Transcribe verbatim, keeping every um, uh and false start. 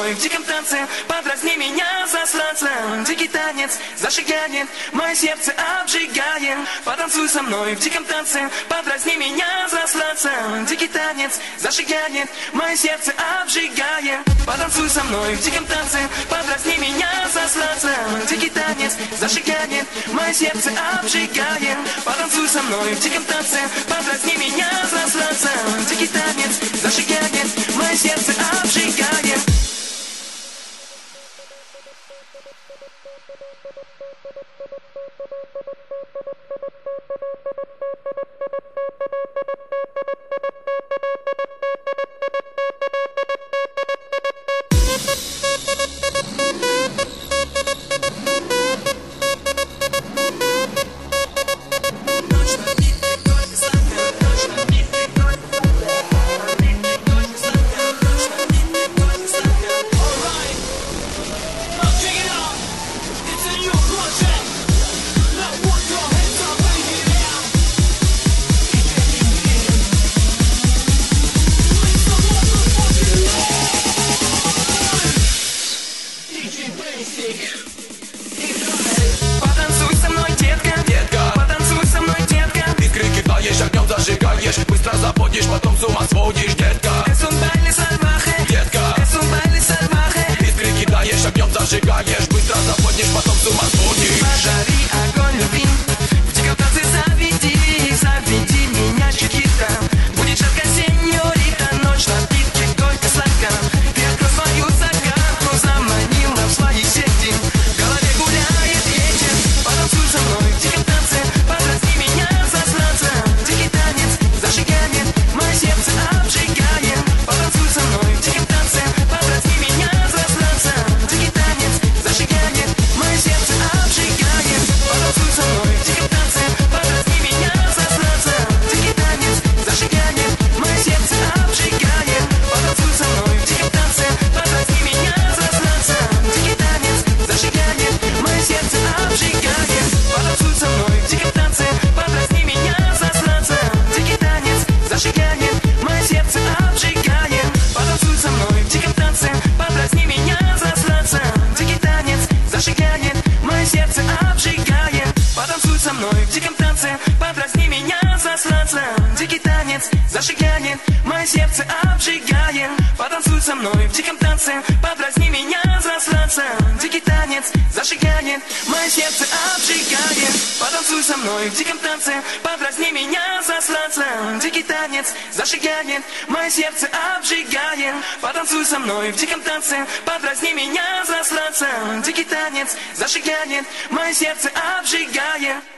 мной в диком танце, подразни меня, засранца. Дикий танец зажигает, мое сердце обжигает. Потанцуй со мной в диком танце, подразни меня, засранца. Дикий танец зажигает, мое сердце обжигает. Потанцуй со мной в диком танце, подразни меня, засранца. Дикий танец зажигает, мое сердце обжигает. Потанцуй со мной в диком танце, подразни меня, засранца. Дикий танец зажигает, мое сердце обжигает. Потанцуй со мной, детка, детка, потанцуй со мной, детка. Искры кидаешь, огнем зажигаешь, быстро забудешь, потом с ума сводишь, детка. Es un baile salvaje, Детка, es un baile salvaje. искры кидаешь, огнем зажигаешь, быстро забудешь, потом с ума сводишь. Пожари огонь любви, в диком танце заведи, заведи меня, Чикита. Будет жарко, сеньорита, ночь напитки, только сладко. Ты открой свою загадку, заманила в свои сети. В голове гуляет ветер, потанцуй со мной в диком танце, подразни меня, засранца. Дикий танец зажигает, мое сердце обжигает. Потанцуй со мной в диком танце, подразни меня, засранца. Дикий танец зажигает, мое сердце обжигает. Потанцуй со мной в диком танце, подразни меня, засранца. Дикий танец зажигает, мое сердце обжигает. Потанцуй со мной в диком танце, подразни меня, засранца. Дикий танец зажигает, мое сердце обжигает. Потанцуй со мной в диком танце, подразни меня, засранца. Дикий танец зажигает, мое сердце обжигает. Потанцуй со мной в диком танце, подразни меня, засранца. Дикий танец зажигает, мое сердце обжигает. Потанцуй со мной в диком танце, подразни меня, засранца. Дикий танец зажигает, мое сердце обжигает. Потанцуй со мной в диком танце, подразни меня, засранца. Дикий танец зажигает, мое сердце обжигает. Потанцуй со мной в диком танце, подразни меня, засранца. Дикий танец зажигает, мое сердце обжигает. Потанцуй со мной в диком танце, подразни меня, засранца. Дикий танец зажигает, мое сердце обжигает.